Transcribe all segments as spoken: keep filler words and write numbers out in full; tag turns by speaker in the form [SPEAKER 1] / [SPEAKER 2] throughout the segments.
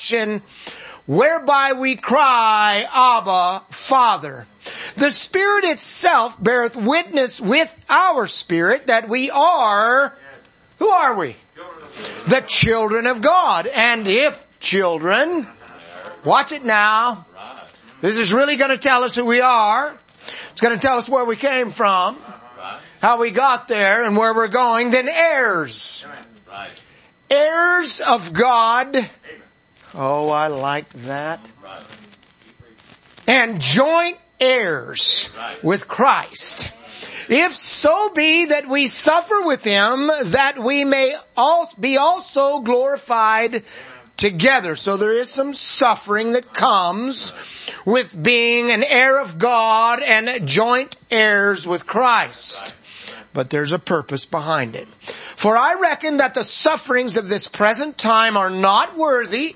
[SPEAKER 1] affection, whereby we cry, Abba, Father. The Spirit itself beareth witness with our spirit that we are, who are we? The children of God. And if children, watch it now. This is really going to tell us who we are. It's going to tell us where we came from, how we got there, and where we're going. Then heirs. Heirs of God. Oh, I like that. And joint heirs with Christ. If so be that we suffer with Him, that we may also be also glorified together. So there is some suffering that comes with being an heir of God and joint heirs with Christ. But there's a purpose behind it. For I reckon that the sufferings of this present time are not worthy.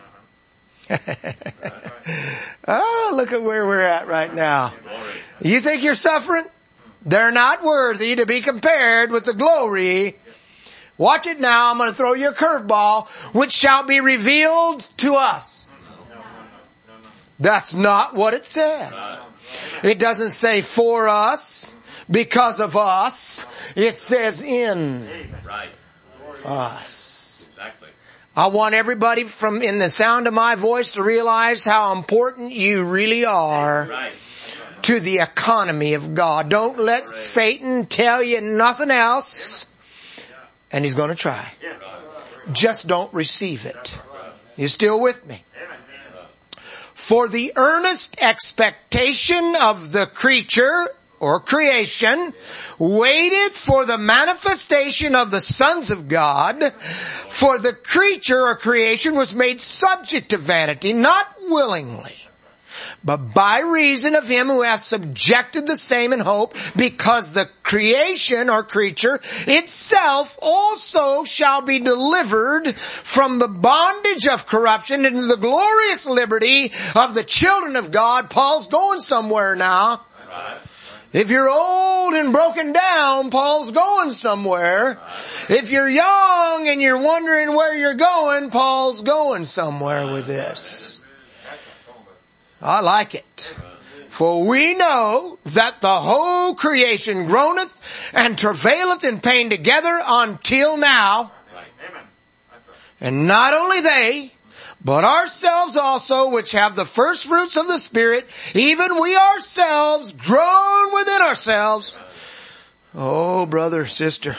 [SPEAKER 1] Oh, look at where we're at right now. You think you're suffering? They're not worthy to be compared with the glory. Watch it now. I'm going to throw you a curveball, which shall be revealed to us. That's not what it says. It doesn't say for us, because of us. It says in us. I want everybody from in the sound of my voice to realize how important you really are to the economy of God. Don't let Satan tell you nothing else. And he's going to try. Just don't receive it. You still with me? For the earnest expectation of the creature or creation waiteth for the manifestation of the sons of God. For the creature or creation was made subject to vanity, not willingly, but by reason of Him who hath subjected the same in hope, because the creation or creature itself also shall be delivered from the bondage of corruption into the glorious liberty of the children of God. Paul's going somewhere now. If you're old and broken down, Paul's going somewhere. If you're young and you're wondering where you're going, Paul's going somewhere with this. I like it. For we know that the whole creation groaneth and travaileth in pain together until now. And not only they, but ourselves also, which have the first fruits of the Spirit, even we ourselves groan within ourselves. Oh, brother, sister.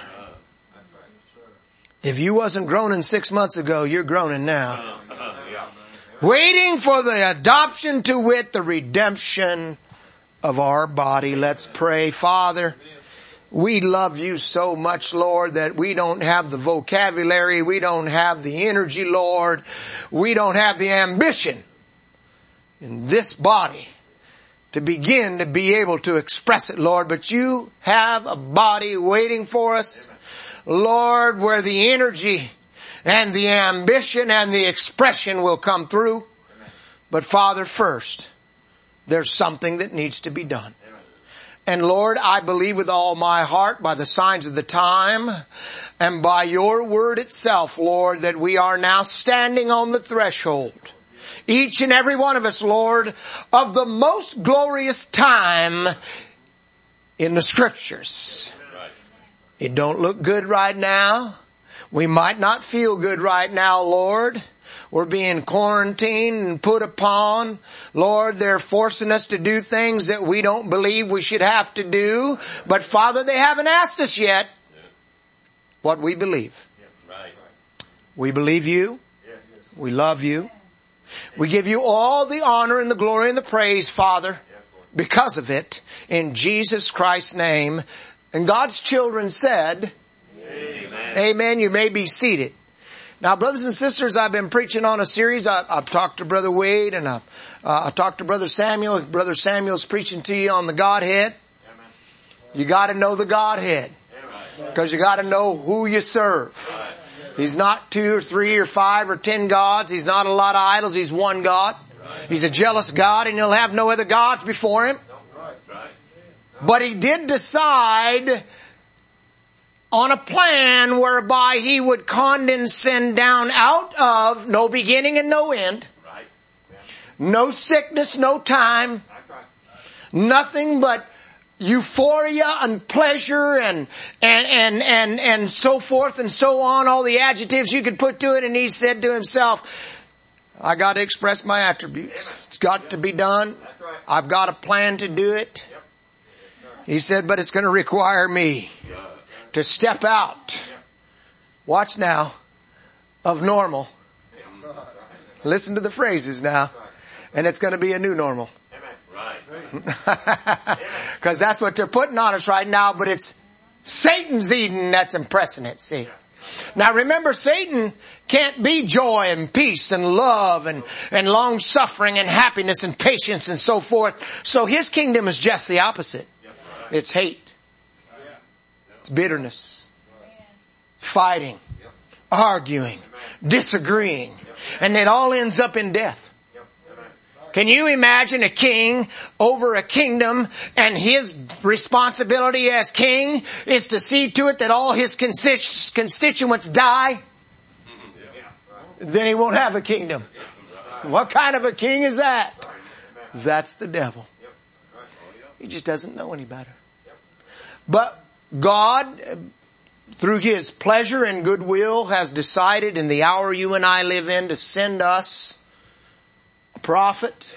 [SPEAKER 1] If you wasn't groaning six months ago, you're groaning now. Waiting for the adoption, to wit, the redemption of our body. Let's pray. Father, we love you so much, Lord, that we don't have the vocabulary. We don't have the energy, Lord. We don't have the ambition in this body to begin to be able to express it, Lord. But you have a body waiting for us, Lord, where the energy and the ambition and the expression will come through. But Father, first, there's something that needs to be done. And Lord, I believe with all my heart by the signs of the time and by your word itself, Lord, that we are now standing on the threshold, each and every one of us, Lord, of the most glorious time in the Scriptures. It don't look good right now. We might not feel good right now, Lord. We're being quarantined and put upon. Lord, they're forcing us to do things that we don't believe we should have to do. But Father, they haven't asked us yet what we believe. We believe you. We love you. We give you all the honor and the glory and the praise, Father, because of it, in Jesus Christ's name. And God's children said, Amen. Amen. You may be seated. Now, brothers and sisters, I've been preaching on a series. I, I've talked to Brother Wade and I've, uh, I talked to Brother Samuel. Brother Samuel's preaching to you on the Godhead. Amen. You got to know the Godhead, because you got to know who you serve. Right. He's not two or three or five or ten gods. He's not a lot of idols. He's one God. Right. He's a jealous God, and He'll have no other gods before Him. Right. But He did decide on a plan whereby He would condescend down out of no beginning and no end, right, No sickness, no time. Nothing but euphoria and pleasure and, and, and, and, and so forth and so on. All the adjectives you could put to it. And he said to himself, I got to express my attributes. It's got to be done. I've got a plan to do it. He said, but it's going to require me to step out. Watch now. Of normal. Listen to the phrases now. And it's going to be a new normal. Because that's what they're putting on us right now, but it's Satan's Eden that's impressing it, see. Now remember, Satan can't be joy and peace and love and, and long suffering and happiness and patience and so forth. So his kingdom is just the opposite. It's hate. It's bitterness. Fighting. Arguing. Disagreeing. And it all ends up in death. Can you imagine a king over a kingdom and his responsibility as king is to see to it that all his constituents die? Then he won't have a kingdom. What kind of a king is that? That's the devil. He just doesn't know any better. But God, through his pleasure and goodwill, has decided in the hour you and I live in to send us prophet.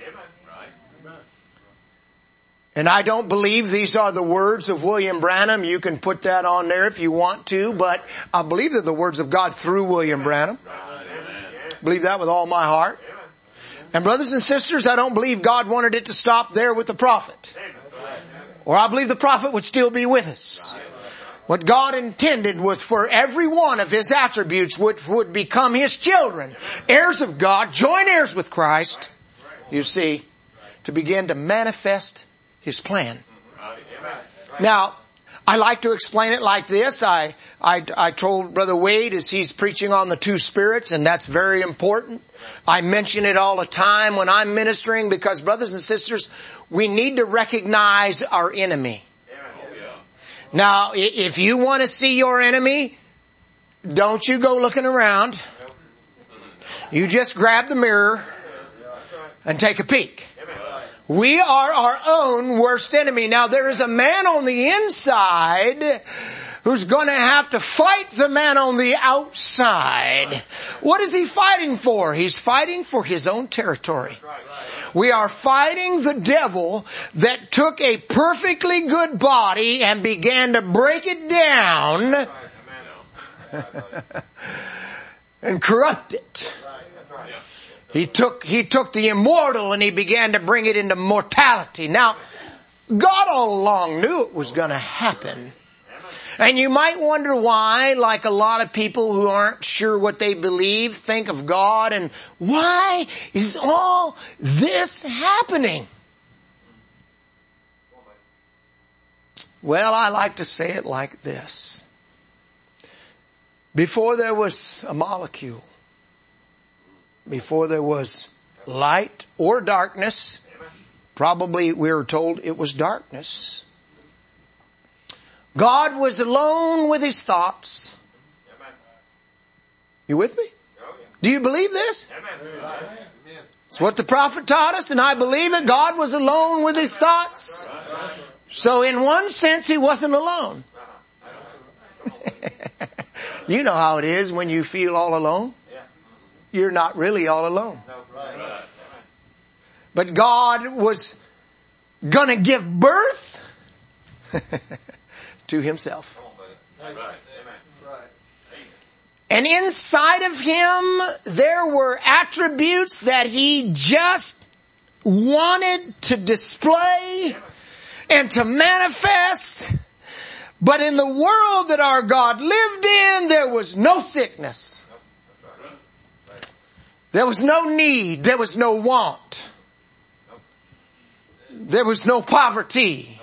[SPEAKER 1] And I don't believe these are the words of William Branham. You can put that on there if you want to, but I believe they're the words of God through William Branham. I believe that with all my heart. And brothers and sisters, I don't believe God wanted it to stop there with the prophet. Or I believe the prophet would still be with us. What God intended was for every one of his attributes would, would become his children, heirs of God, joint heirs with Christ, you see, to begin to manifest his plan. Now, I like to explain it like this. I, I, I told Brother Wade as he's preaching on the two spirits, and that's very important. I mention it all the time when I'm ministering because, brothers and sisters, we need to recognize our enemy. Now, if you want to see your enemy, don't you go looking around. You just grab the mirror and take a peek. We are our own worst enemy. Now, there is a man on the inside who's going to have to fight the man on the outside. What is he fighting for? He's fighting for his own territory. We are fighting the devil that took a perfectly good body and began to break it down and corrupt it. He took, he took the immortal and he began to bring it into mortality. Now, God all along knew it was going to happen. And you might wonder why, like a lot of people who aren't sure what they believe, think of God and why is all this happening? Well, I like to say it like this. Before there was a molecule, before there was light or darkness, probably we were told it was darkness, God was alone with his thoughts. You with me? Do you believe this? It's what the prophet taught us, and I believe it. God was alone with his thoughts. So in one sense, he wasn't alone. You know how it is when you feel all alone. You're not really all alone. But God was going to give birth to himself. And inside of him, there were attributes that he just wanted to display and to manifest. But in the world that our God lived in, there was no sickness. There was no need. There was no want. There was no poverty.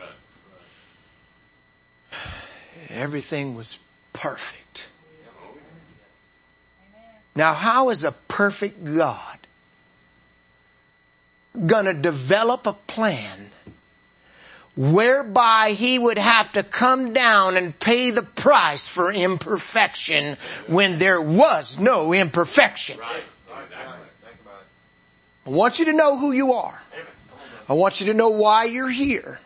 [SPEAKER 1] Everything was perfect. Now, how is a perfect God going to develop a plan whereby he would have to come down and pay the price for imperfection when there was no imperfection? I want you to know who you are. I want you to know why you're here.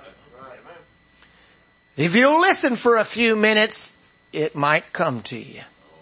[SPEAKER 1] If you'll listen for a few minutes, it might come to you.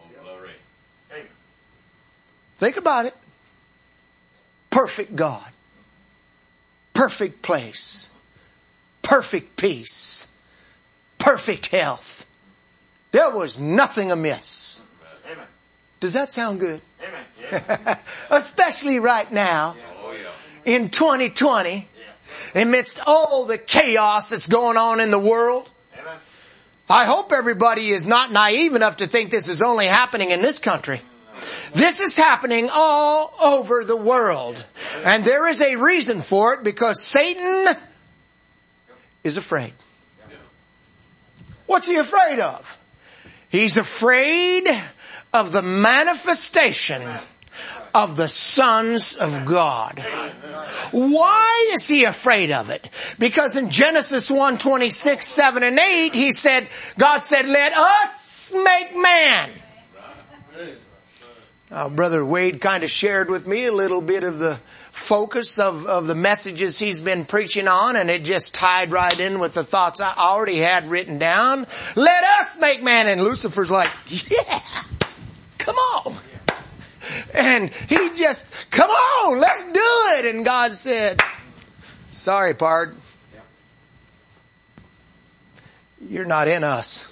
[SPEAKER 1] Think about it. Perfect God. Perfect place. Perfect peace. Perfect health. There was nothing amiss.
[SPEAKER 2] Amen.
[SPEAKER 1] Does that sound good?
[SPEAKER 2] Amen. Yeah.
[SPEAKER 1] Especially right now,
[SPEAKER 2] Oh, yeah.
[SPEAKER 1] in twenty twenty, amidst all the chaos that's going on in the world.
[SPEAKER 2] Amen.
[SPEAKER 1] I hope everybody is not naive enough to think this is only happening in this country. This is happening all over the world. And there is a reason for it, because Satan is afraid. What's he afraid of? He's afraid of the manifestation of the sons of God. Why is he afraid of it? Because in Genesis one twenty-six, seven and eight, he said, God said, let us make man. Uh, Brother Wade kind of shared with me a little bit of the focus of, of the messages he's been preaching on, and it just tied right in with the thoughts I already had written down. Let us make man. And Lucifer's like, yeah, come on. And he just, come on, let's do it. And God said, sorry, pard. You're not in us.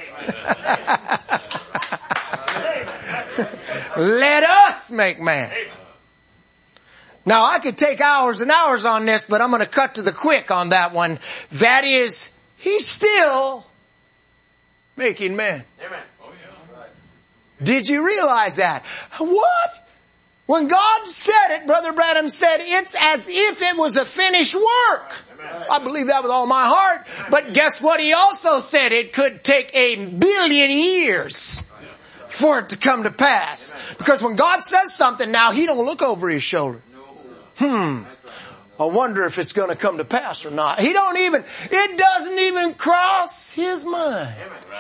[SPEAKER 1] Let us make man. Now, I could take hours and hours on this, but I'm going to cut to the quick on that one. That is, he's still making man.
[SPEAKER 2] Amen.
[SPEAKER 1] Did you realize that? What? When God said it, Brother Branham said, it's as if it was a finished work.
[SPEAKER 2] Amen.
[SPEAKER 1] I believe that with all my heart. But guess what? He also said it could take a billion years for it to come to pass. Because when God says something now, He don't look over His shoulder. Hmm. I wonder if it's going to come to pass or not. He don't even, it doesn't even cross His mind.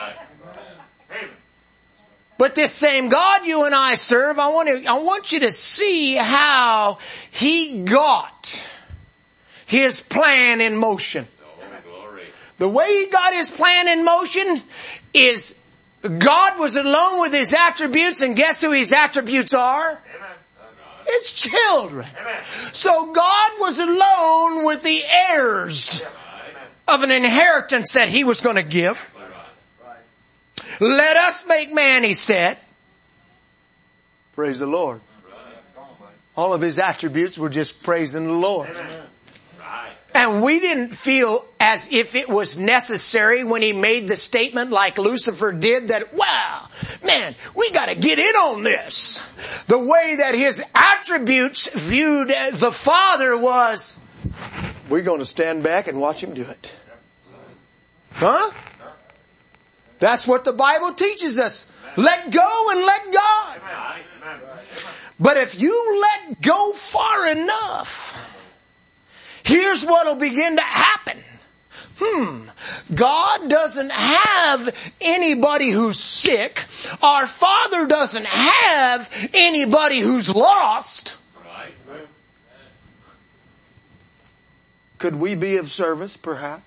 [SPEAKER 1] But this same God you and I serve, I want to, I want you to see how He got His plan in motion. The way He got His plan in motion is God was alone with His attributes, and guess who His attributes are? His children. So God was alone with the heirs of an inheritance that He was going to give. Let us make man, He said. Praise the Lord. All of His attributes were just praising the Lord. And we didn't feel as if it was necessary when He made the statement like Lucifer did that, wow, man, we got to get in on this. The way that His attributes viewed the Father was, we're going to stand back and watch Him do it. Huh? That's what the Bible teaches us. Let go and let God. But if you let go far enough, here's what'll begin to happen. Hmm. God doesn't have anybody who's sick. Our Father doesn't have anybody who's lost. Could we be of service, perhaps?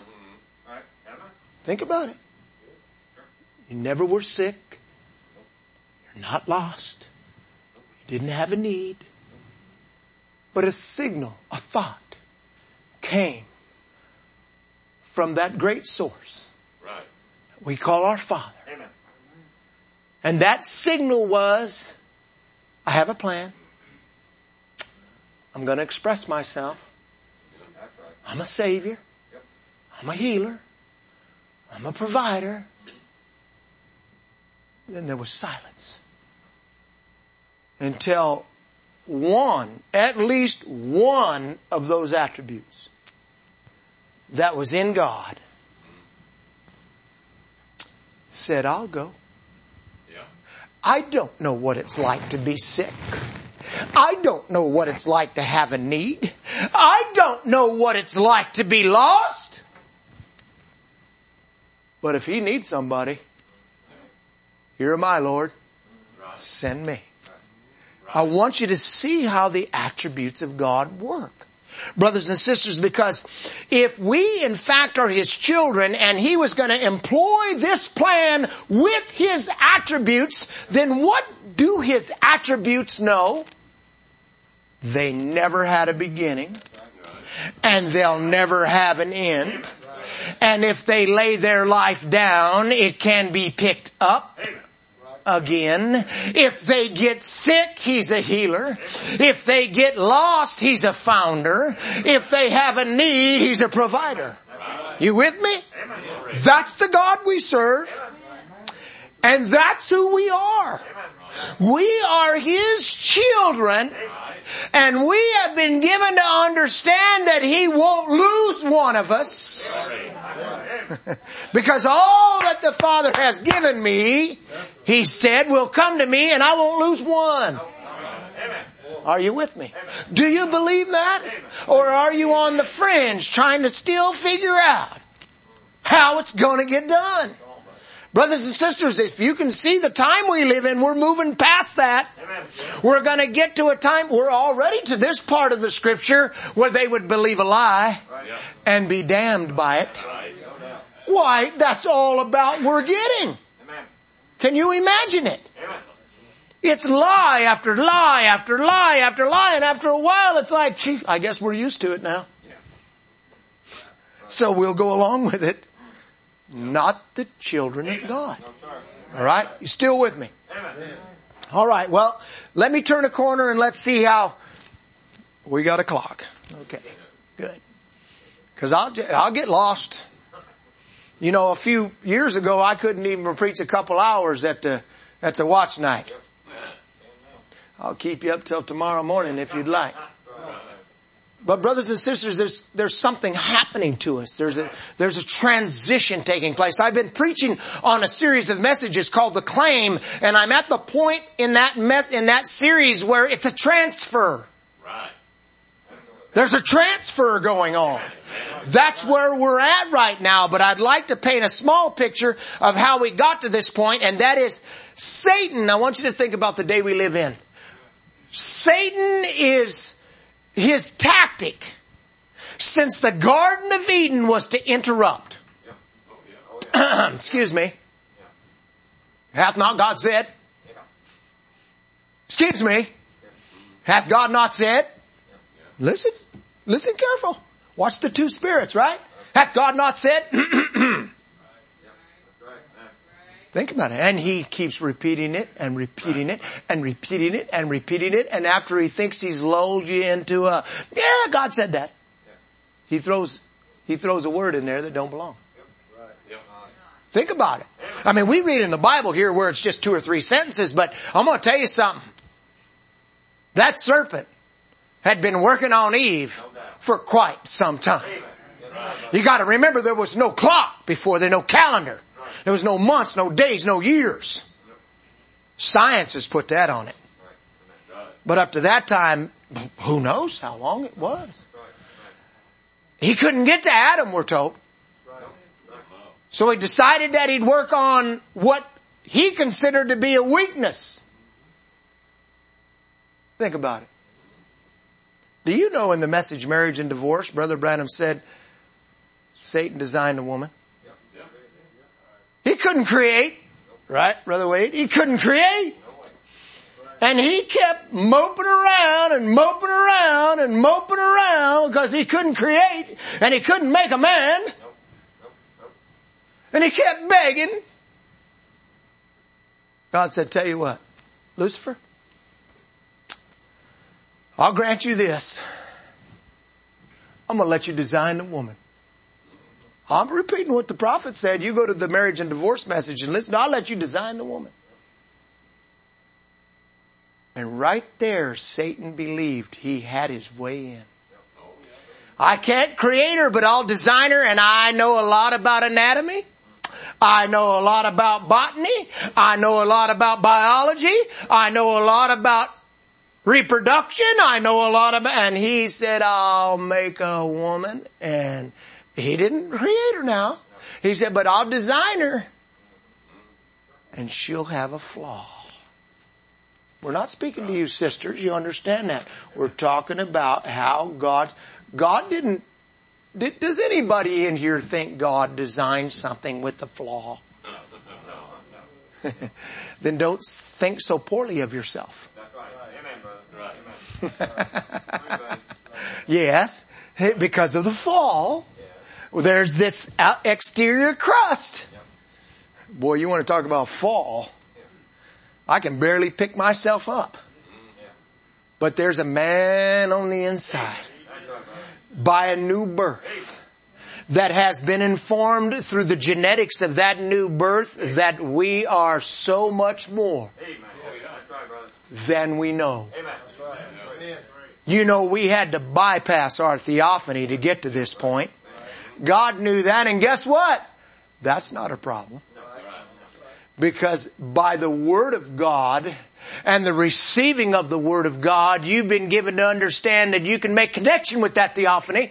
[SPEAKER 1] Think about it. You never were sick. You're not lost. You didn't have a need. But a signal, a thought came from that great source
[SPEAKER 2] Right.
[SPEAKER 1] we call our Father.
[SPEAKER 2] Amen.
[SPEAKER 1] And that signal was, I have a plan. I'm going to express myself. I'm a Savior. I'm a healer. I'm a provider. Then there was silence. Until one, at least one of those attributes that was in God said, I'll go.
[SPEAKER 2] Yeah.
[SPEAKER 1] I don't know what it's like to be sick. I don't know what it's like to have a need. I don't know what it's like to be lost. But if He needs somebody, here am I, Lord. Send me. I want you to see how the attributes of God work. Brothers and sisters, because if we in fact are His children and He was going to employ this plan with His attributes, then what do His attributes know? They never had a beginning and they'll never have an end. And if they lay their life down, it can be picked up again. If they get sick, He's a healer. If they get lost, He's a founder. If they have a need, He's a provider. You with me? That's the God we serve. And that's who we are. We are His children. And we have been given to understand that He won't lose one of us. Because all that the Father has given me, He said, will come to me and I won't lose one. Are you with me? Do you believe that? Or are you on the fringe trying to still figure out how it's going to get done? Brothers and sisters, if you can see the time we live in, we're moving past that. We're going to get to a time, we're already to this part of the scripture where they would believe a lie and be damned by it. Why, that's all about we're getting. Can you imagine it? It's lie after lie after lie after lie, and after a while it's like, gee, I guess we're used to it now. So we'll go along with it. Not the children of God. All right? You still with me? All right. Well, let me turn a corner and let's see how we got a clock. Okay. Good. Cause I'll, I'll get lost. You know, a few years ago, I couldn't even preach a couple hours at the, at the watch night. I'll keep you up till tomorrow morning if you'd like. But brothers and sisters, there's, there's something happening to us. There's a, there's a transition taking place. I've been preaching on a series of messages called The Claim, and I'm at the point in that mess, in that series where it's a transfer.
[SPEAKER 2] Right.
[SPEAKER 1] There's a transfer going on. That's where we're at right now, but I'd like to paint a small picture of how we got to this point, and that is Satan. I want you to think about the day we live in. Satan is, his tactic since the Garden of Eden was to interrupt. Excuse me. Hath not God said? Excuse me. Hath God not said? Listen. Listen careful. Watch the two spirits, right? Hath God not said? Think about it. And he keeps repeating it and repeating it and repeating it and repeating it. And after he thinks he's lulled you into a, yeah, God said that. He throws, he throws a word in there that don't belong. Think about it. I mean, we read in the Bible here where it's just two or three sentences, but I'm going to tell you something. That serpent had been working on Eve for quite some time. You got to remember there was no clock before there, no calendar. There was no months, no days, no years. Science has put that on it. But up to that time, who knows how long it was. He couldn't get to Adam, we're told. So he decided that he'd work on what he considered to be a weakness. Think about it. Do you know in the message Marriage and Divorce, Brother Branham said, Satan designed a woman. He couldn't create, right, Brother Wade? He couldn't create. And he kept moping around and moping around and moping around because he couldn't create and he couldn't make a man. And he kept begging. God said, tell you what, Lucifer, I'll grant you this. I'm going to let you design the woman. I'm repeating what the prophet said. You go to the Marriage and Divorce message and listen, I'll let you design the woman. And right there, Satan believed he had his way in. I can't create her, but I'll design her, and I know a lot about anatomy. I know a lot about botany. I know a lot about biology. I know a lot about reproduction. I know a lot about, and he said, I'll make a woman, and he didn't create her now. He said, but I'll design her, and she'll have a flaw. We're not speaking to you sisters. You understand that. We're talking about how God, God didn't, did, does anybody in here think God designed something with a flaw? Then don't think so poorly of yourself.
[SPEAKER 2] That's right. Amen, brother. Right.
[SPEAKER 1] Yes, because of the fall, there's this exterior crust. Boy, you want to talk about fall. I can barely pick myself up. But there's a man on the inside by a new birth that has been informed through the genetics of that new birth that we are so much more than we know. You know, we had to bypass our theophany to get to this point. God knew that, and guess what? That's not a problem. Because by the Word of God and the receiving of the Word of God, you've been given to understand that you can make connection with that theophany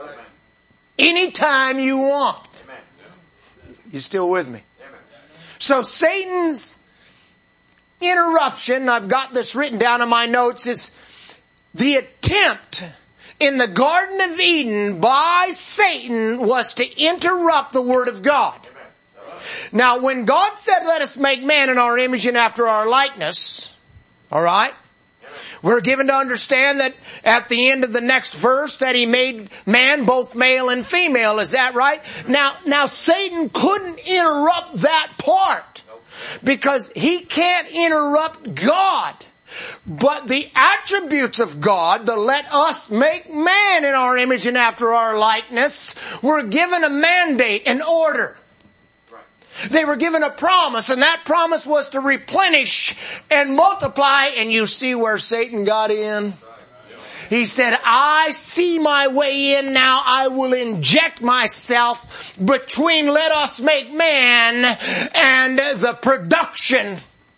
[SPEAKER 1] anytime you want. You still with me? So Satan's interruption, I've got this written down in my notes, is the attempt in the Garden of Eden by Satan was to interrupt the Word of God. Now, when God said, let us make man in our image and after our likeness, all right, we're given to understand that at the end of the next verse that he made man both male and female. Is that right? Now, now Satan couldn't interrupt that part because he can't interrupt God. But the attributes of God, the let us make man in our image and after our likeness, were given a mandate, an order. They were given a promise, and that promise was to replenish and multiply, and you see where Satan got in? He said, I see my way in now. I will inject myself between let us make man and the production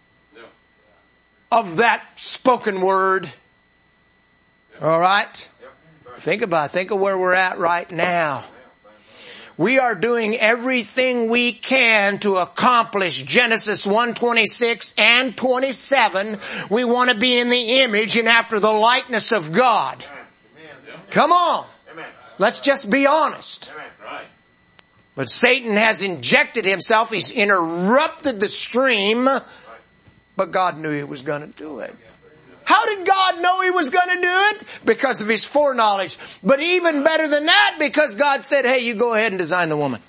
[SPEAKER 1] of that spoken word. All right? Think about it. Think of where we're at right now. We are doing everything we can to accomplish Genesis one twenty-six and twenty-seven. We want to be in the image and after the likeness of God. Come on. Let's just be honest. But Satan has injected himself. He's interrupted the stream. But God knew he was going to do it. How did God know he was going to do it? Because of his foreknowledge. But even better than that, because God said, hey, you go ahead and design the woman.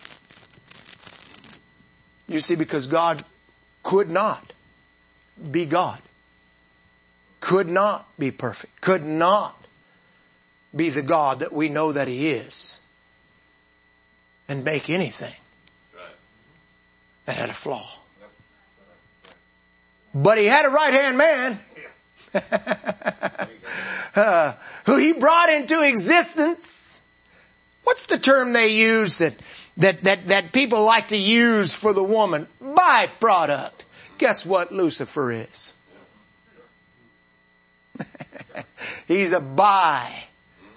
[SPEAKER 1] You see, because God could not be God. Could not be perfect. Could not be the God that we know that he is. And make anything that had a flaw. But he had a right-hand man. uh, who he brought into existence. What's the term they use that, that, that, that people like to use for the woman? Byproduct. Guess what Lucifer is? He's a byproduct.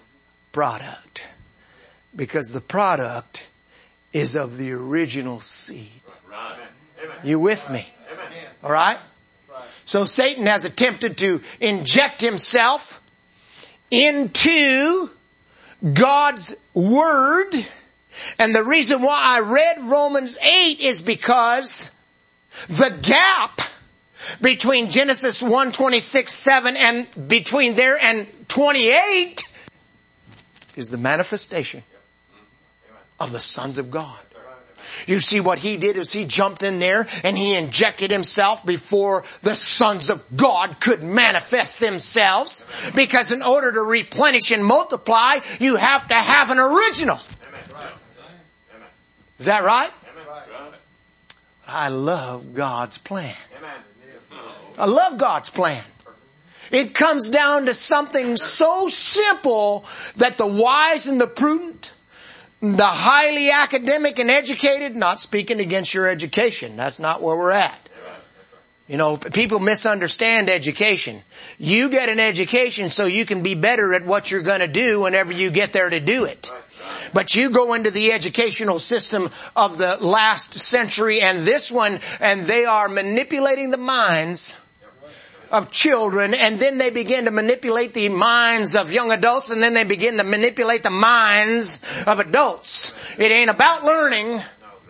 [SPEAKER 1] Because the product is of the original seed. You with me? All right? So Satan has attempted to inject himself into God's Word. And the reason why I read Romans eight is because the gap between Genesis one twenty-six, seven and between there and twenty-eight is the manifestation of the sons of God. You see what he did is he jumped in there and he injected himself before the sons of God could manifest themselves. Because in order to replenish and multiply, you have to have an original. Is that right? I love God's plan. I love God's plan. It comes down to something so simple that the wise and the prudent, the highly academic and educated, not speaking against your education. That's not where we're at. You know, people misunderstand education. You get an education so you can be better at what you're going to do whenever you get there to do it. But you go into the educational system of the last century and this one, and they are manipulating the minds of children, and then they begin to manipulate the minds of young adults, and then they begin to manipulate the minds of adults. It ain't about learning.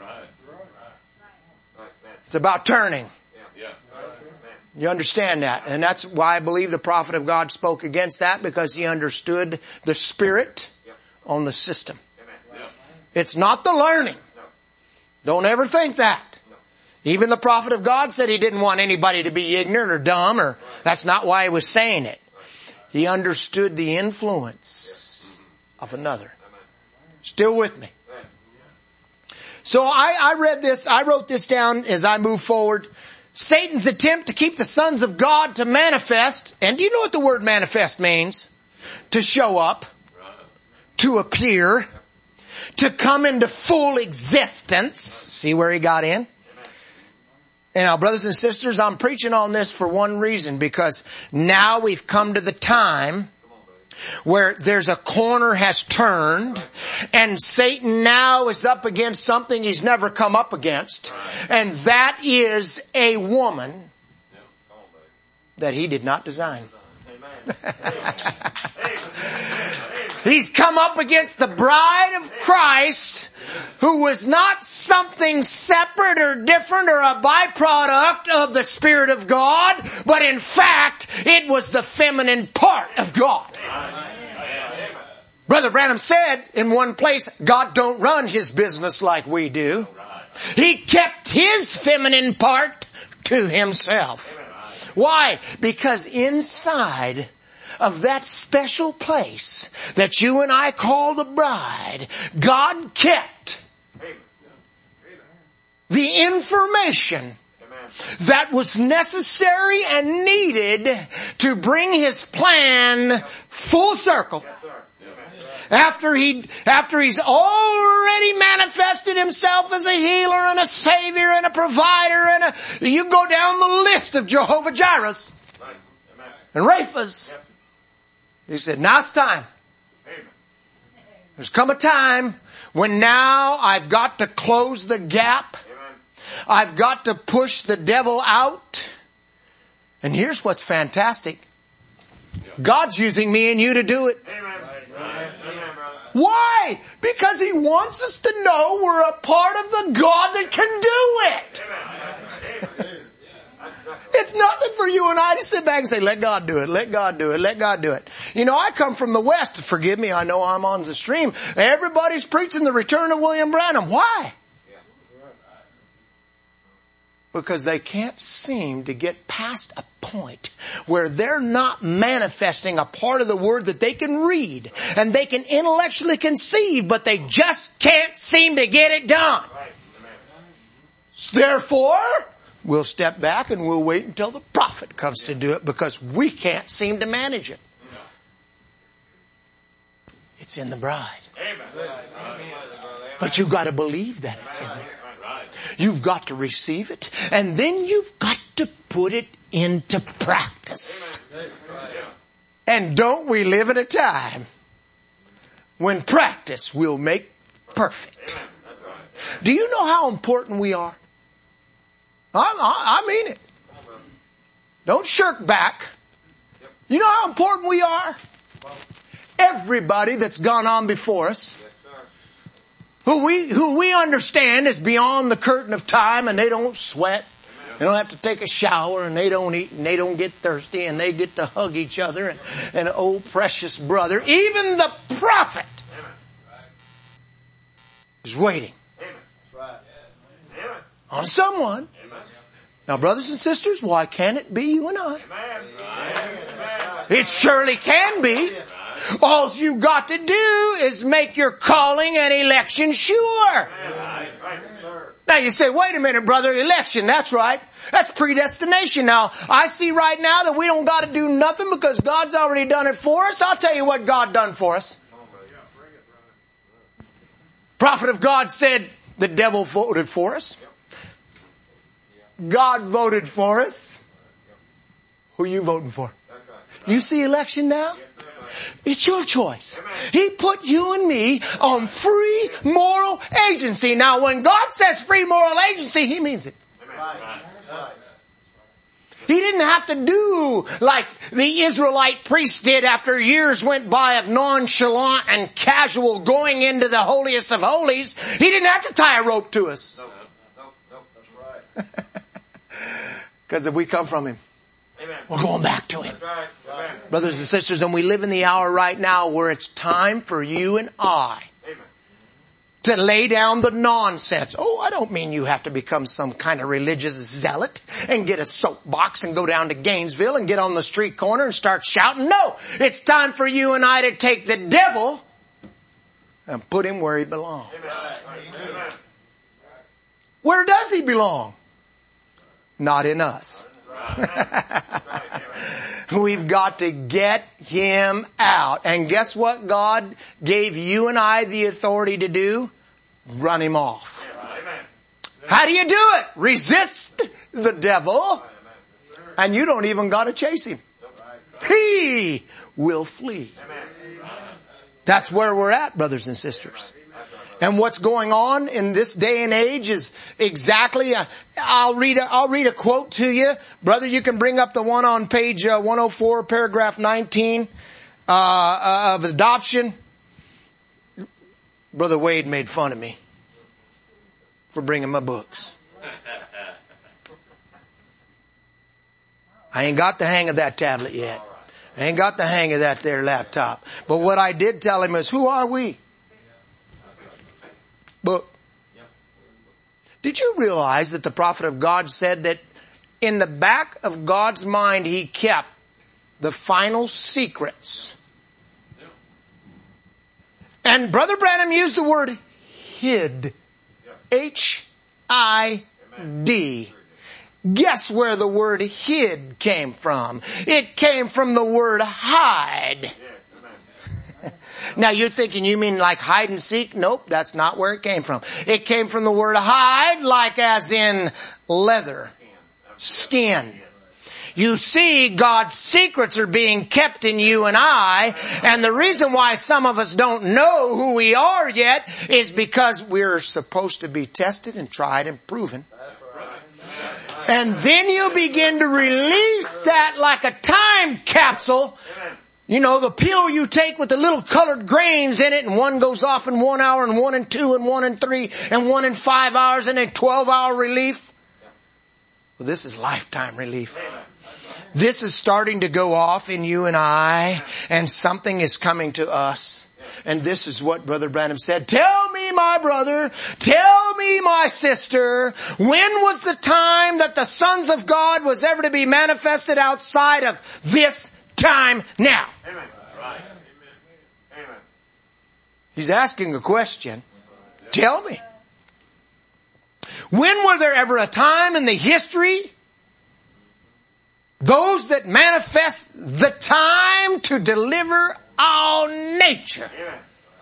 [SPEAKER 1] It's about turning. You understand that? And that's why I believe the prophet of God spoke against that, because he understood the spirit on the system. It's not the learning. Don't ever think that. Even the prophet of God said he didn't want anybody to be ignorant or dumb, or that's not why he was saying it. He understood the influence of another. Still with me? So I, I read this, I wrote this down as I move forward. Satan's attempt to keep the sons of God to manifest, and do you know what the word manifest means? To show up, to appear, to come into full existence. See where he got in? And now, brothers and sisters, I'm preaching on this for one reason, because now we've come to the time where there's a corner has turned, and Satan now is up against something he's never come up against, and that is a woman that he did not design. He's come up against the bride of Christ, who was not something separate or different or a byproduct of the Spirit of God, but in fact, it was the feminine part of God. Brother Branham said in one place, God don't run his business like we do. He kept his feminine part to himself. Why? Because inside of that special place that you and I call the bride, God kept the information that was necessary and needed to bring his plan full circle. After he, after he's already manifested himself as a healer and a savior and a provider and a, you go down the list of Jehovah Jirehs and Raphahs. He said, now it's time. There's come a time when now I've got to close the gap. I've got to push the devil out. And here's what's fantastic. God's using me and you to do it. Why? Because he wants us to know we're a part of the God that can do it. It's nothing for you and I to sit back and say, let God do it, let God do it, let God do it. You know, I come from the West. Forgive me, I know I'm on the stream. Everybody's preaching the return of William Branham. Why? Because they can't seem to get past a point where they're not manifesting a part of the Word that they can read and they can intellectually conceive, but they just can't seem to get it done. Therefore, we'll step back and we'll wait until the prophet comes to do it, because we can't seem to manage it. It's in the bride. But you've got to believe that it's in there. You've got to receive it, and then you've got to put it into practice. And don't we live in a time when practice will make perfect? Do you know how important we are? I, I, I mean it. Don't shirk back. You know how important we are? Everybody that's gone on before us, who we, who we understand is beyond the curtain of time, and they don't sweat, they don't have to take a shower, and they don't eat, and they don't get thirsty, and they get to hug each other, and, and oh precious brother, even the prophet is waiting on someone. Now, brothers and sisters, why can't it be you and I? It surely can be. All you've got to do is make your calling and election sure. Now you say, wait a minute, brother, election, that's right. That's predestination. Now, I see right now that we don't got to do nothing because God's already done it for us. I'll tell you what God done for us. Prophet of God said the devil voted for us. God voted for us. Who are you voting for? You see election now? It's your choice. He put you and me on free moral agency. Now when God says free moral agency, He means it. He didn't have to do like the Israelite priests did after years went by of nonchalant and casual going into the holiest of holies. He didn't have to tie a rope to us.
[SPEAKER 2] No, no, no, that's right.
[SPEAKER 1] Because if we come from Him,
[SPEAKER 2] Amen.
[SPEAKER 1] we're going back to Him.
[SPEAKER 2] That's right. Amen.
[SPEAKER 1] Brothers and sisters, and we live in the hour right now where it's time for you and I
[SPEAKER 2] Amen.
[SPEAKER 1] to lay down the nonsense. Oh, I don't mean you have to become some kind of religious zealot and get a soapbox and go down to Gainesville and get on the street corner and start shouting. No, it's time for you and I to take the devil and put him where he belongs.
[SPEAKER 2] Amen. Amen.
[SPEAKER 1] Where does he belong? Not in us. We've got to get him out. And guess what God gave you and I the authority to do? Run him off.
[SPEAKER 2] Amen.
[SPEAKER 1] How do you do it? Resist the devil, and you don't even got to chase him. He will flee. That's where we're at, brothers and sisters. And what's going on in this day and age is exactly, uh, I'll read a, I'll read a quote to you. Brother, you can bring up the one on page uh, one oh four, paragraph nineteen, uh, uh, of adoption. Brother Wade made fun of me for bringing my books. I ain't got the hang of that tablet yet. I ain't got the hang of that there laptop. But what I did tell him is, who are we? But did you realize that the prophet of God said that in the back of God's mind He kept the final secrets? And Brother Branham used the word hid. H I D. Guess where the word hid came from? It came from the word hide. Now you're thinking, you mean like hide and seek? Nope, that's not where it came from. It came from the word hide, like as in leather, skin. You see, God's secrets are being kept in you and I, and the reason why some of us don't know who we are yet is because we're supposed to be tested and tried and proven. And then you begin to release that like a time capsule. You know, the pill you take with the little colored grains in it, and one goes off in one hour, and one in two, and one in three, and one in five hours, and a twelve hour relief. Well, this is lifetime relief. This is starting to go off in you and I, and something is coming to us. And this is what Brother Branham said. Tell me, my brother, tell me, my sister, when was the time that the sons of God was ever to be manifested outside of this time now?
[SPEAKER 2] Amen. Right. Amen.
[SPEAKER 1] He's asking a question. Tell me. When were there ever a time in the history those that manifest the time to deliver all nature?
[SPEAKER 2] Amen.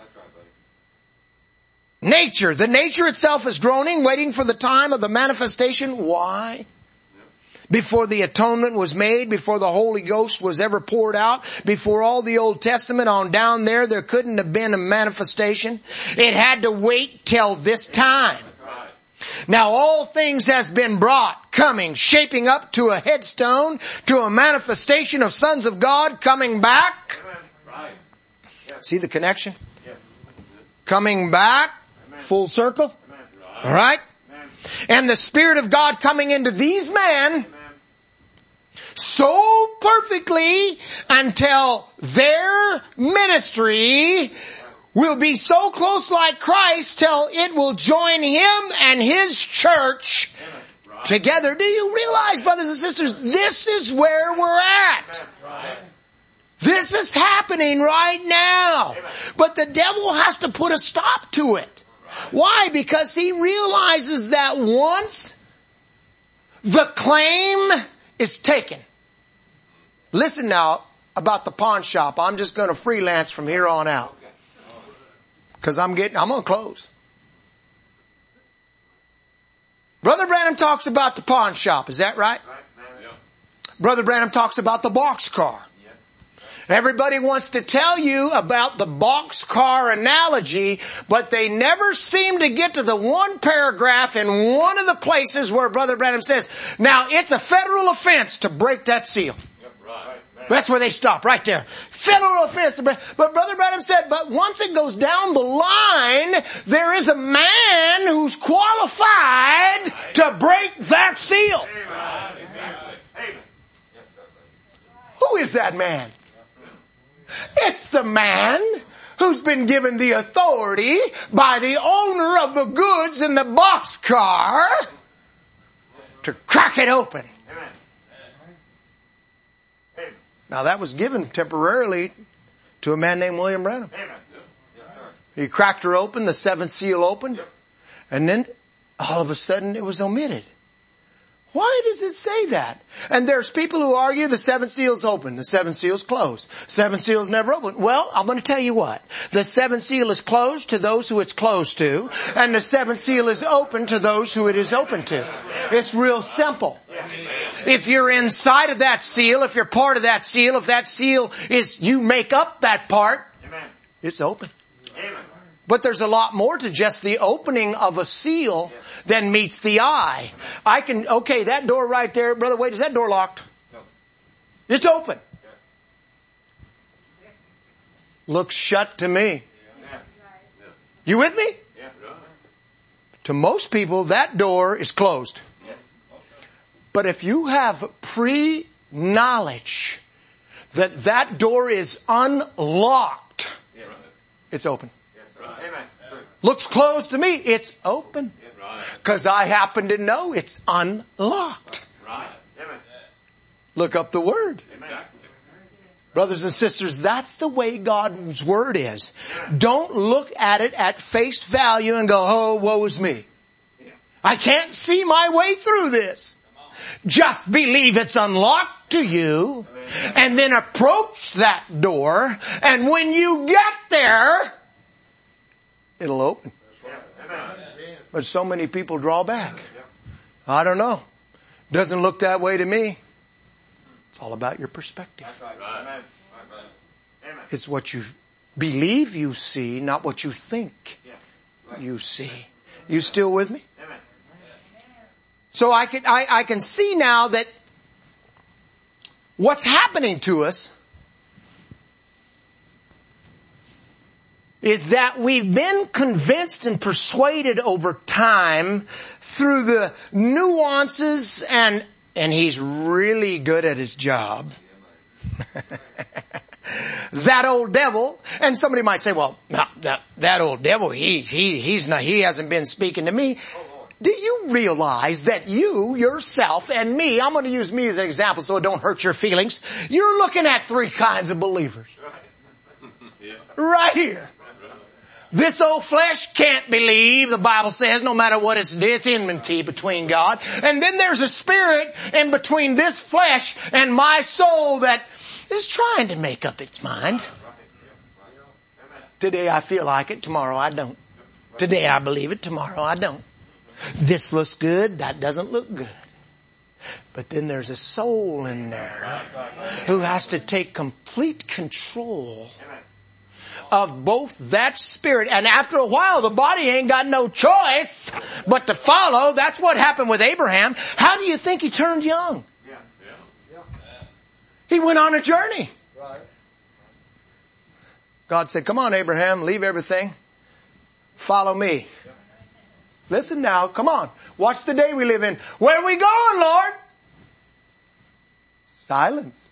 [SPEAKER 1] Nature. The nature itself is groaning, waiting for the time of the manifestation. Why? Before the atonement was made, before the Holy Ghost was ever poured out, before all the Old Testament on down there, there couldn't have been a manifestation. It had to wait till this time. Now all things has been brought, coming, shaping up to a headstone, to a manifestation of sons of God coming back. See the connection? Coming back, full circle. All right? And the Spirit of God coming into these men so perfectly until their ministry will be so close like Christ till it will join Him and His church together. Do you realize, brothers and sisters, this is where we're at? This is happening right now. But the devil has to put a stop to it. Why? Because he realizes that once the claim is taken. Listen now about the pawn shop. I'm just going to freelance from here on out. Because I'm getting, I'm going to close. Brother Branham talks about the pawn shop. Is that right? Brother Branham talks about the boxcar. Everybody wants to tell you about the boxcar analogy, but they never seem to get to the one paragraph in one of the places where Brother Branham says, now it's a federal offense to break that seal. That's where they stop, right there. Federal offense. But Brother Branham said, but once it goes down the line, there is a man who's qualified to break that seal. Who is that man? It's the man who's been given the authority by the owner of the goods in the boxcar to crack it open. Now that was given temporarily to a man named William Branham. He cracked her open, the seventh seal opened, and then all of a sudden it was omitted. Why does it say that? And there's people who argue the seventh seal's open, the seventh seal's closed. Seventh seal's never open. Well, I'm going to tell you what. The seventh seal is closed to those who it's closed to, and the seventh seal is open to those who it is open to. It's real simple. If you're inside of that seal, if you're part of that seal, if that seal is, you make up that part, it's open. But there's a lot more to just the opening of a seal than meets the eye. I can, okay, that door right there, Brother Wade, is that door locked? No. It's open. Looks shut to me. You with me? To most people, that door is closed. But if you have pre-knowledge that that door is unlocked, it's open. Looks closed to me, it's open. Because I happen to know it's unlocked. Look up the Word. Brothers and sisters, that's the way God's Word is. Don't look at it at face value and go, oh, woe is me. I can't see my way through this. Just believe it's unlocked to you and then approach that door, and when you get there, it'll open. But so many people draw back. I don't know. Doesn't look that way to me. It's all about your perspective. It's what you believe you see, not what you think you see. You still with me? So I can, I, I can see now that what's happening to us is that we've been convinced and persuaded over time through the nuances, and, and he's really good at his job. That old devil, and somebody might say, well, no, no, that old devil, he, he, he's not, he hasn't been speaking to me. Do you realize that you, yourself, and me, I'm going to use me as an example so it don't hurt your feelings. You're looking at three kinds of believers. Right here. This old flesh can't believe, the Bible says, no matter what it's, it's enmity between God. And then there's a spirit in between this flesh and my soul that is trying to make up its mind. Today I feel like it, tomorrow I don't. Today I believe it, tomorrow I don't. This looks good, that doesn't look good. But then there's a soul in there who has to take complete control of both that spirit. And after a while, the body ain't got no choice but to follow. That's what happened with Abraham. How do you think he turned young? He went on a journey. God said, come on, Abraham, leave everything. Follow me. Listen now, come on. Watch the day we live in. Where are we going, Lord? Silence.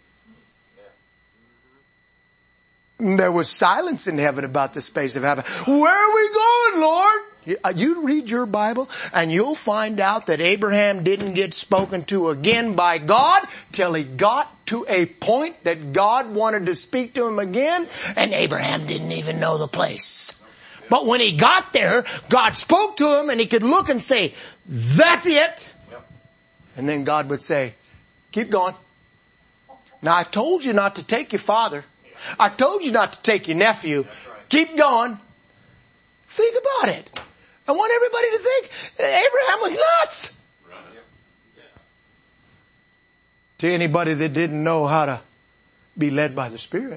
[SPEAKER 1] There was silence in heaven about the space of heaven. Where are we going, Lord? You read your Bible and you'll find out that Abraham didn't get spoken to again by God till he got to a point that God wanted to speak to him again, and Abraham didn't even know the place. But when he got there, God spoke to him and he could look and say, that's it. And then God would say, keep going. Now I told you not to take your father. I told you not to take your nephew. Keep going. Think about it. I want everybody to think Abraham was nuts. To anybody that didn't know how to be led by the Spirit.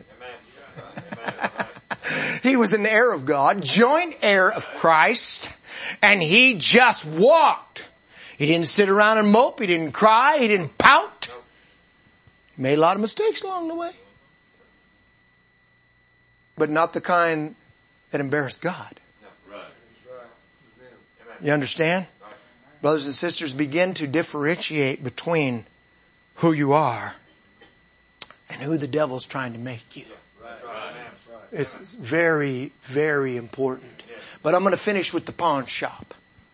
[SPEAKER 1] He was an heir of God, joint heir of Christ, and he just walked. He didn't sit around and mope. He didn't cry. He didn't pout. He made a lot of mistakes along the way. But not the kind that embarrassed God. You understand? Brothers and sisters, begin to differentiate between who you are and who the devil's trying to make you. It's very, very important. But I'm going to finish with the pawn shop.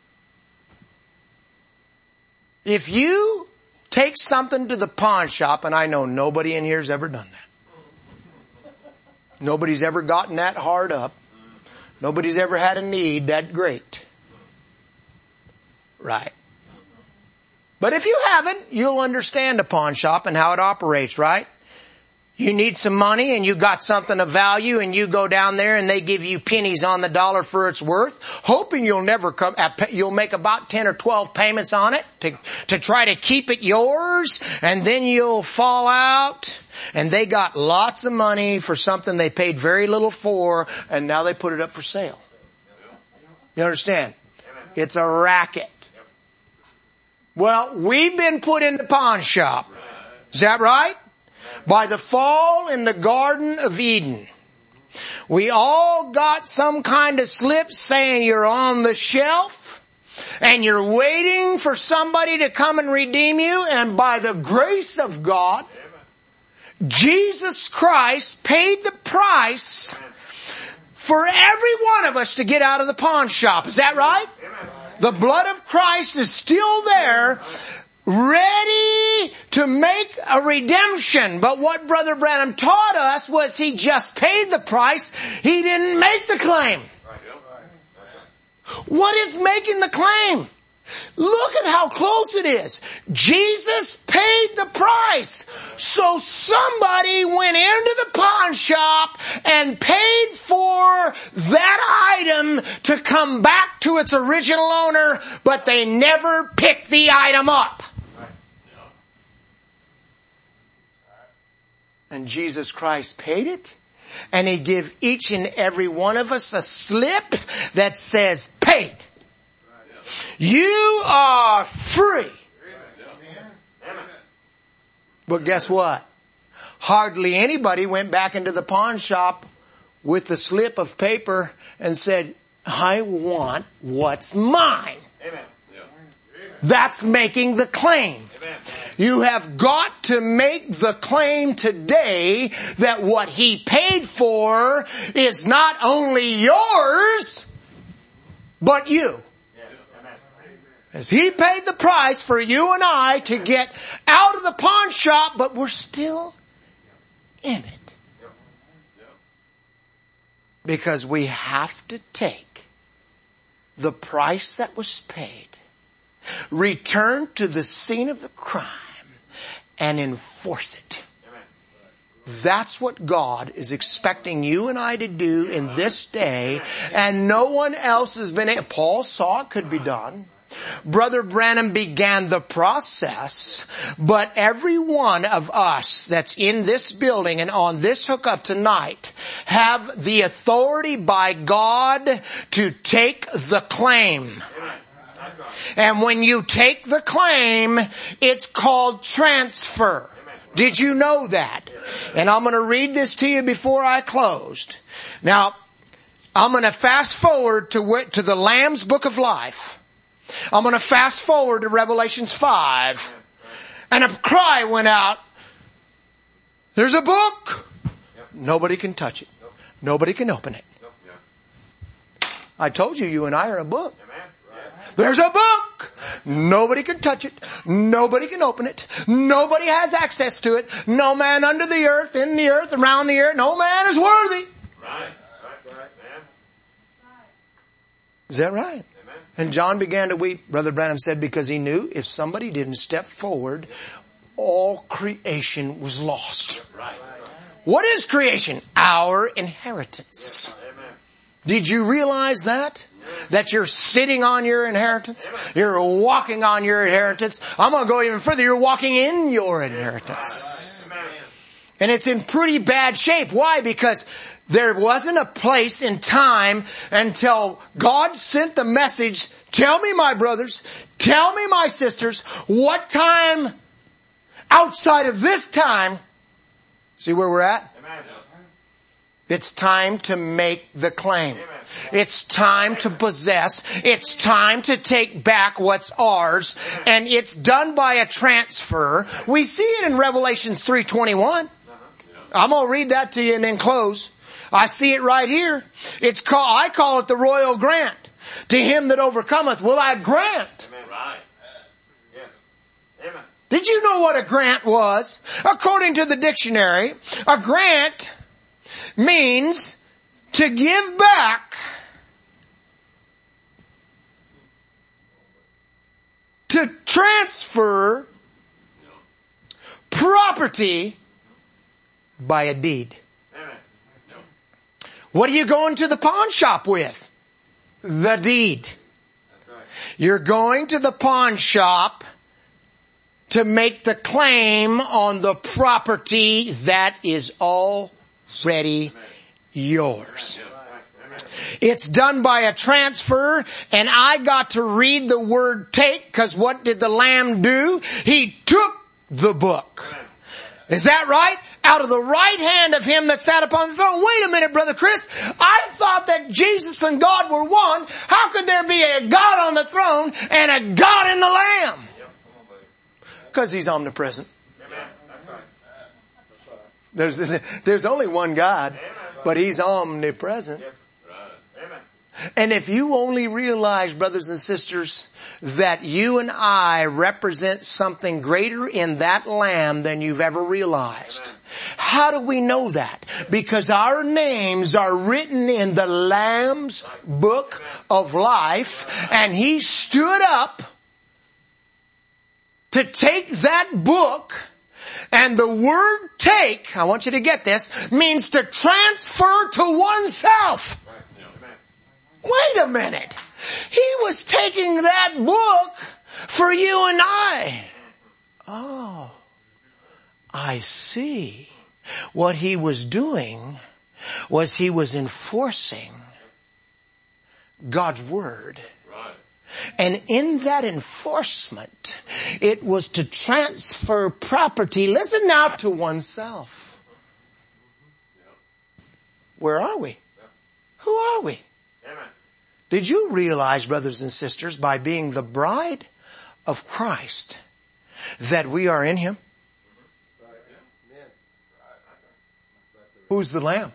[SPEAKER 1] If you take something to the pawn shop, and I know nobody in here has ever done that. Nobody's ever gotten that hard up. Nobody's ever had a need that great. Right. But if you haven't, you'll understand a pawn shop and how it operates, right? You need some money and you got something of value and you go down there and they give you pennies on the dollar for its worth, hoping you'll never come, you'll make about ten or twelve payments on it to, to try to keep it yours, and then you'll fall out and they got lots of money for something they paid very little for, and now they put it up for sale. You understand? It's a racket. Well, we've been put in the pawn shop. Is that right? By the fall in the Garden of Eden. We all got some kind of slip saying you're on the shelf and you're waiting for somebody to come and redeem you, and by the grace of God, Jesus Christ paid the price for every one of us to get out of the pawn shop. Is that right? The blood of Christ is still there, ready to make a redemption. But what Brother Branham taught us was he just paid the price. He didn't make the claim. What is making the claim? Look at how close it is. Jesus paid the price. So somebody went into the pawn shop and paid for that item to come back to its original owner, but they never picked the item up. And Jesus Christ paid it, and He gave each and every one of us a slip that says paid. You are free. But guess what? Hardly anybody went back into the pawn shop with the slip of paper and said, I want what's mine. Amen. That's making the claim. Amen. You have got to make the claim today that what He paid for is not only yours, but you. As He paid the price for you and I to get out of the pawn shop, but we're still in it. Because we have to take the price that was paid, return to the scene of the crime, and enforce it. That's what God is expecting you and I to do in this day, and no one else has been able. Paul saw it could be done. Brother Branham began the process, but every one of us that's in this building and on this hookup tonight have the authority by God to take the claim. And when you take the claim, it's called transfer. Did you know that? And I'm going to read this to you before I closed. Now, I'm going to fast forward to, to the Lamb's Book of Life. I'm going to fast forward to Revelations five. And a cry went out. There's a book. Nobody can touch it. Nobody can open it. I told you, you and I are a book. There's a book. Nobody can touch it. Nobody can open it. Nobody has access to it. No man under the earth, in the earth, around the earth. No man is worthy. Right. Is that right? And John began to weep, Brother Branham said, because he knew if somebody didn't step forward, all creation was lost. Right. What is creation? Our inheritance. Amen. Did you realize that? That you're sitting on your inheritance? You're walking on your inheritance. I'm going to go even further. You're walking in your inheritance. And it's in pretty bad shape. Why? Because there wasn't a place in time until God sent the message, tell me my brothers, tell me my sisters, what time outside of this time, see where we're at? Amen. It's time to make the claim. Amen. It's time to possess. It's time to take back what's ours. And it's done by a transfer. We see it in Revelations three twenty-one. I'm going to read that to you and then close. I see it right here. It's called, I call it the royal grant. To him that overcometh will I grant. Amen. Right. Yeah. Amen. Did you know what a grant was? According to the dictionary, a grant means to give back, to transfer property by a deed. What are you going to the pawn shop with? The deed. You're going to the pawn shop to make the claim on the property that is already yours. It's done by a transfer, and I got to read the word take, because what did the Lamb do? He took the book. Is that right? Out of the right hand of him that sat upon the throne. Wait a minute, Brother Chris. I thought that Jesus and God were one. How could there be a God on the throne and a God in the Lamb? Because he's omnipresent. There's, there's only one God, but he's omnipresent. And if you only realize, brothers and sisters, that you and I represent something greater in that Lamb than you've ever realized. How do we know that? Because our names are written in the Lamb's book of life, and he stood up to take that book, and the word take, I want you to get this, means to transfer to oneself. Wait a minute. He was taking that book for you and I. Oh, I see. What he was doing was he was enforcing God's word. And in that enforcement, it was to transfer property, listen now, to oneself. Where are we? Who are we? Did you realize, brothers and sisters, by being the bride of Christ, that we are in him? Who's the Lamb?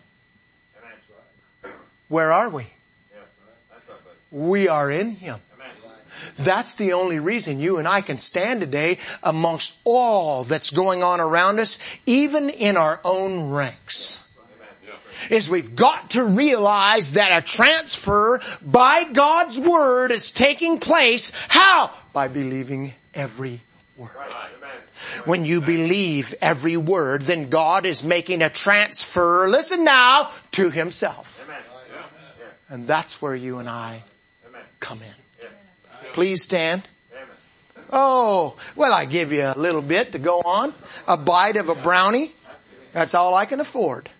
[SPEAKER 1] Where are we? We are in him. That's the only reason you and I can stand today amongst all that's going on around us, even in our own ranks. Is we've got to realize that a transfer by God's word is taking place. How? By believing every word. When you believe every word, then God is making a transfer, listen now, to himself. And that's where you and I come in. Please stand. Oh, well, I give you a little bit to go on. A bite of a brownie. That's all I can afford.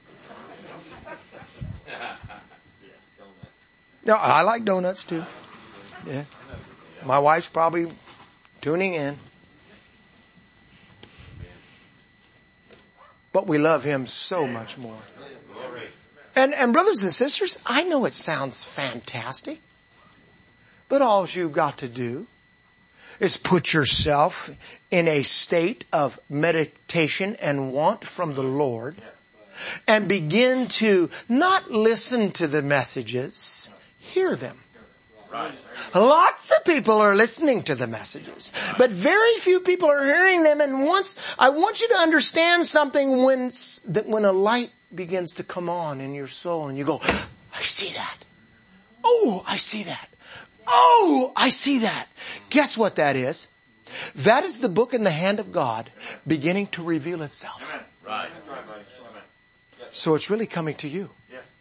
[SPEAKER 1] No, I like donuts too. Yeah. My wife's probably tuning in. But we love him so much more. And, and brothers and sisters, I know it sounds fantastic, but all you've got to do is put yourself in a state of meditation and want from the Lord and begin to not listen to the messages, hear them. Right. Lots of people are listening to the messages, but very few people are hearing them. And once, I want you to understand something when, that when a light begins to come on in your soul and you go, I see that. Oh, I see that. Oh, I see that. Guess what that is? That is the book in the hand of God beginning to reveal itself. Right. So it's really coming to you.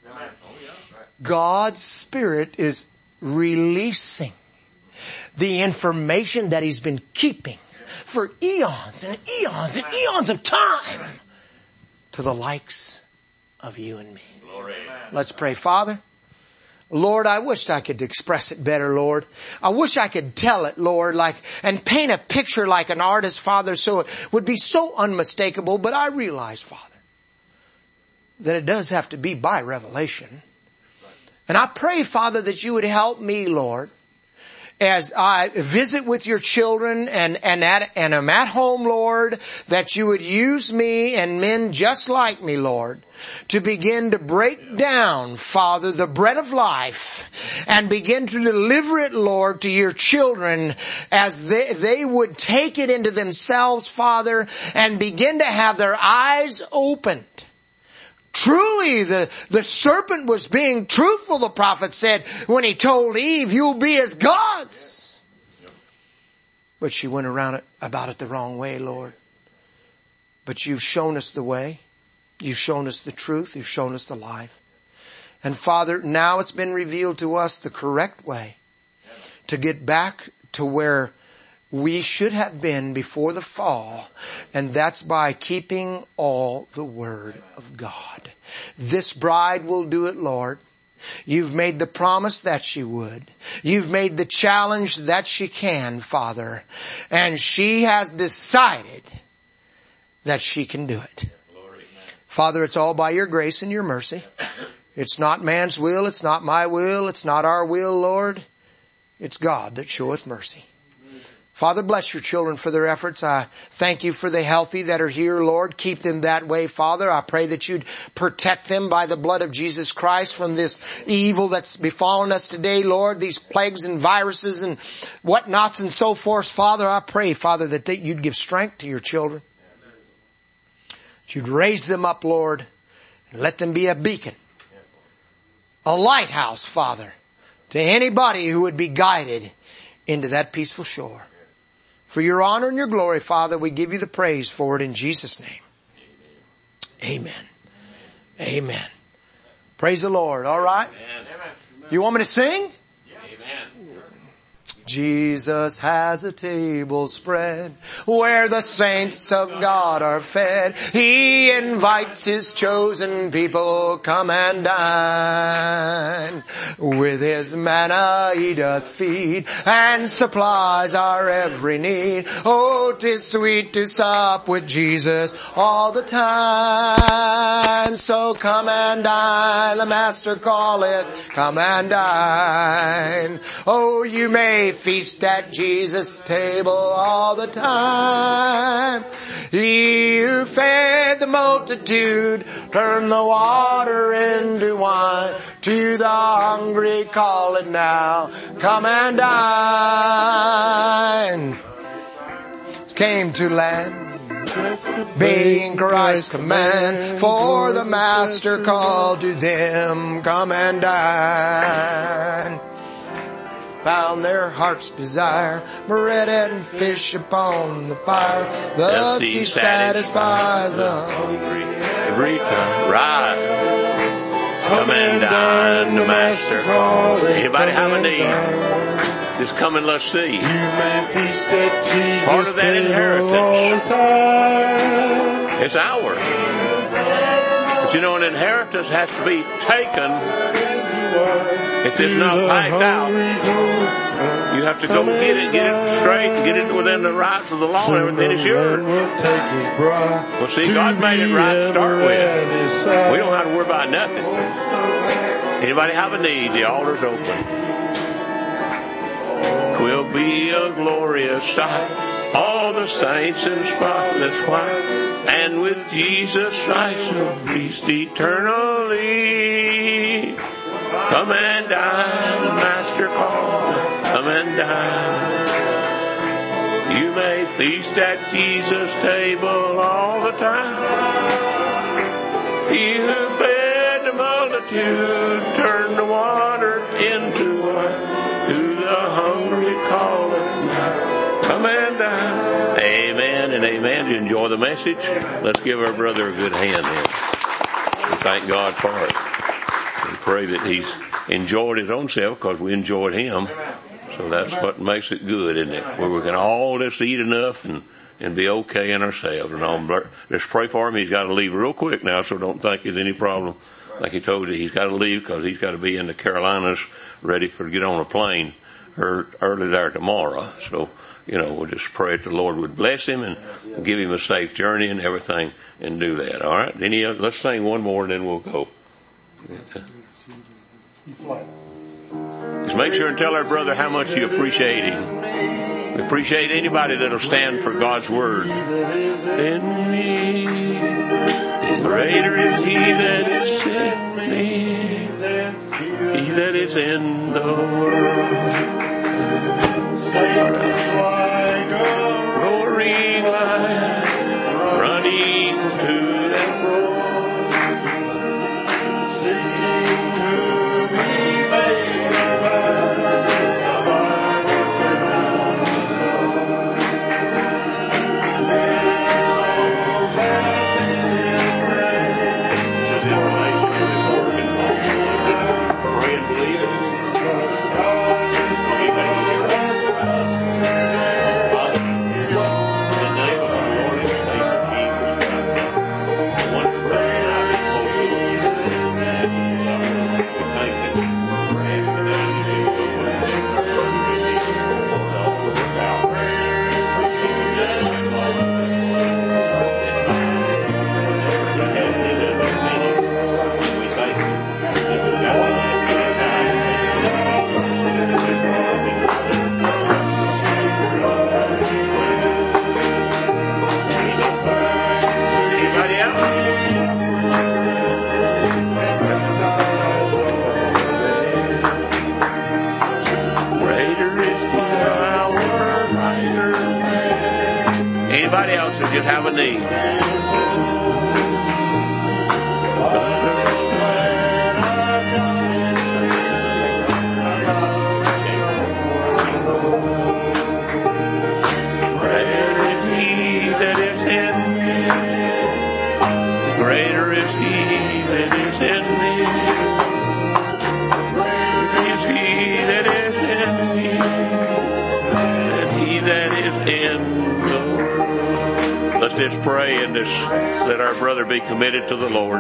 [SPEAKER 1] God's Spirit is releasing the information that he's been keeping for eons and eons and eons of time to the likes of you and me.
[SPEAKER 2] Glory.
[SPEAKER 1] Let's pray. Father, Lord, I wish I could express it better, Lord. I wish I could tell it, Lord, like, and paint a picture like an artist, Father, so it would be so unmistakable. But I realize, Father, that it does have to be by revelation. And I pray, Father, that you would help me, Lord, as I visit with your children and, and at, and I'm at home, Lord, that you would use me and men just like me, Lord, to begin to break down, Father, the bread of life and begin to deliver it, Lord, to your children as they, they would take it into themselves, Father, and begin to have their eyes opened. Truly, the, the serpent was being truthful, the prophet said, when he told Eve, you'll be as gods. But she went around it, about it the wrong way, Lord. But you've shown us the way. You've shown us the truth. You've shown us the life. And Father, now it's been revealed to us the correct way to get back to where we should have been before the fall, and that's by keeping all the Word of God. This bride will do it, Lord. You've made the promise that she would. You've made the challenge that she can, Father. And she has decided that she can do it. Father, it's all by your grace and your mercy. It's not man's will. It's not my will. It's not our will, Lord. It's God that showeth mercy. Father, bless your children for their efforts. I thank you for the healthy that are here, Lord. Keep them that way, Father. I pray that you'd protect them by the blood of Jesus Christ from this evil that's befallen us today, Lord. These plagues and viruses and whatnots and so forth. Father, I pray, Father, that they, you'd give strength to your children. That you'd raise them up, Lord, and let them be a beacon, a lighthouse, Father, to anybody who would be guided into that peaceful shore. For your honor and your glory, Father, we give you the praise for it in Jesus' name. Amen. Amen. Praise the Lord. All right. You want me to sing?
[SPEAKER 2] Amen.
[SPEAKER 1] Jesus has a table spread where the saints of God are fed. He invites his chosen people, come and dine. With his manna he doth feed and supplies our every need. Oh, 'tis sweet to sup with Jesus all the time. So come and dine, the Master calleth, come and dine. Oh, you may feast at Jesus' table all the time. He who fed the multitude turned the water into wine. To the hungry call it now, come and dine. Came to land, obeying Christ's command, for the Master called to them, come and dine. Found their heart's desire, bread and fish upon the fire. Thus he satisfies the hungry
[SPEAKER 2] every time. Right. Come and dine, the Master called. Anybody have a need? Just come and let's see.
[SPEAKER 3] You may feast at Jesus'
[SPEAKER 2] Part of that inheritance. It's ours. But you know, an inheritance has to be taken. If it's not passed out, you have to go get it, get it straight, get it within the rights of the law, and everything is yours. Well, see, God made it right to start with. We don't have to worry about nothing. Anybody have a need? The altar's open. 'Twill be a glorious sight, all the saints in spotless white, and with Jesus Christ shall feast eternally. Come and dine, the Master called, come and dine. You may feast at Jesus' table all the time. He who fed the multitude turned the water into wine. To the hungry calleth now, come and dine. Amen and amen. Do you enjoy the message? Let's give our brother a good hand here. And thank God for it. And pray that he's enjoyed his own self because we enjoyed him. So that's what makes it good, isn't it? Where we can all just eat enough and and be okay in ourselves. And I'll just pray for him. He's got to leave real quick now, so don't think there's any problem. Like he told you, he's got to leave because he's got to be in the Carolinas ready for to get on a plane early there tomorrow. So, you know, we'll just pray that the Lord would bless him and give him a safe journey and everything and do that. All right? Any other, let's sing one more and then we'll go. Just make sure and tell our brother how much you appreciate him. We appreciate anybody that'll stand for God's word. In me, greater is he that is in me, he that is in the world. Roaring lion, running to and fro. Anybody else that just have a need? Greater is he that is in me. Greater is he that is in me. Greater is he that is in me than he that is in the world. Let's just pray and just let our brother be committed to the Lord.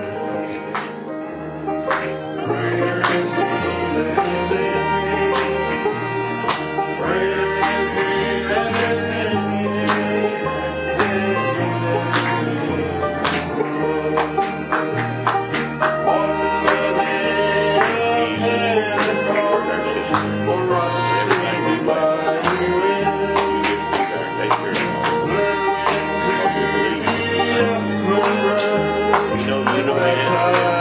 [SPEAKER 2] You know, you know, man.